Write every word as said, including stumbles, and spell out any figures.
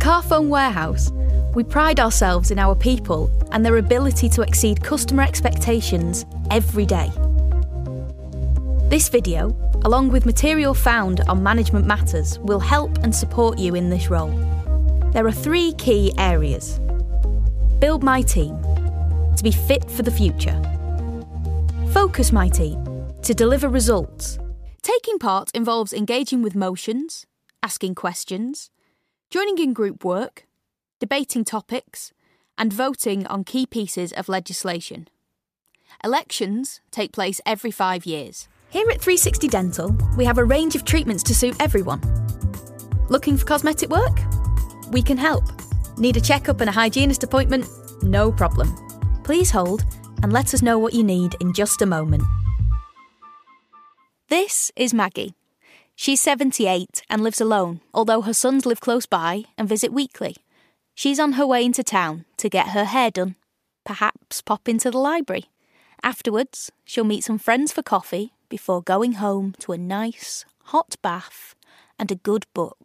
Carphone Warehouse, we pride ourselves in our people and their ability to exceed customer expectations every day. This video, along with material found on Management Matters, will help and support you in this role. There are three key areas. Build my team, to be fit for the future. Focus my team, to deliver results. Taking part involves engaging with motions, asking questions, joining in group work, debating topics, and voting on key pieces of legislation. Elections take place every five years. Here at three sixty Dental, we have a range of treatments to suit everyone. Looking for cosmetic work? We can help. Need a checkup and a hygienist appointment? No problem. Please hold and let us know what you need in just a moment. This is Maggie. She's seventy-eight and lives alone, although her sons live close by and visit weekly. She's on her way into town to get her hair done. Perhaps pop into the library. Afterwards, she'll meet some friends for coffee before going home to a nice, hot bath and a good book.